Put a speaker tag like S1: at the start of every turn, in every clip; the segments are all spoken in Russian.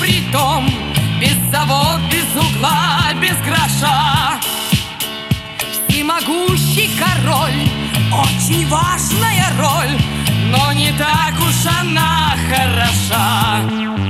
S1: притом, без завод, без угла, без гроша. Всемогущий король, очень важная роль, но не так уж она хороша.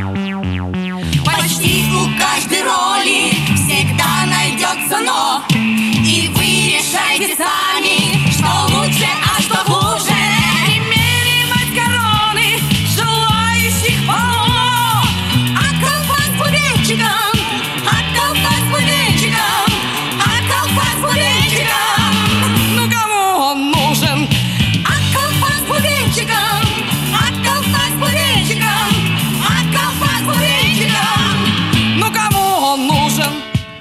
S2: Почти у каждой роли всегда найдется «но», и вы решайте сами, что лучше, а что хуже.
S1: Примеривать короны желающих полно,
S2: А колпак с бубенчиком, а колпак с бубенчиком, а колпак с бубенчиком.
S1: ну кому он нужен?
S2: А колпак с бубенчиком, а колпак с бубенчиком, а колпак с бубенчиком.
S1: Ну кому он нужен?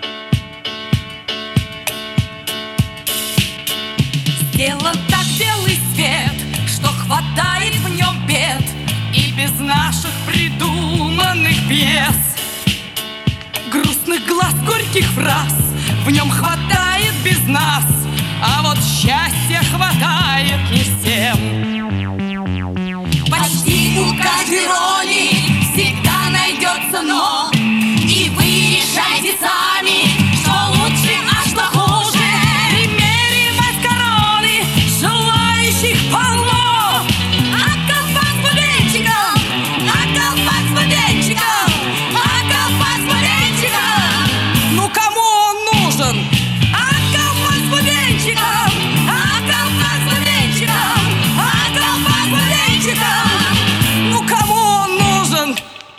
S1: Сделан так белый свет, что хватает в нем бед и без наших придуманных пьес. Грустных глаз, горьких фраз в нем хватает без нас, а вот счастья хватает не всем.
S2: Почти у каждой роли всегда найдется «но», и вы решайте сами, что лучше, а что хуже.
S1: Примеривать короны желающих полно,
S2: А колпак с бубенчиком, а колпак с бубенчиком, а колпак с бубенчиком.
S1: ну кому он нужен?
S2: А колпак с бубенчиком, а колпак с бубенчиком, а колпак с бубенчиком.
S1: Ну кому он нужен?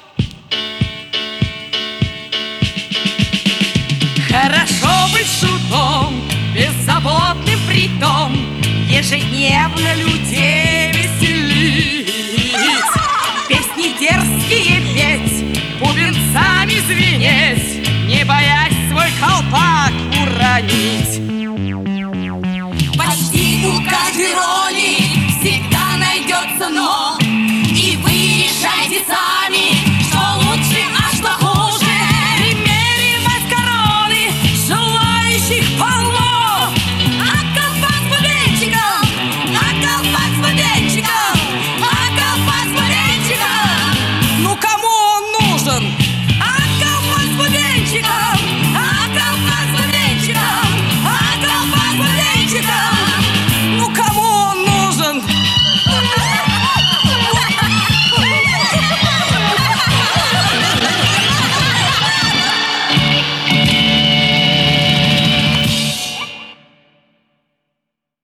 S1: Хорошо быть шутом, беззаботным притом, ежедневно людей веселить, песни дерзкие петь, бубенцами звенеть, не боясь свой колпак уронить.
S2: Почти у каждой роли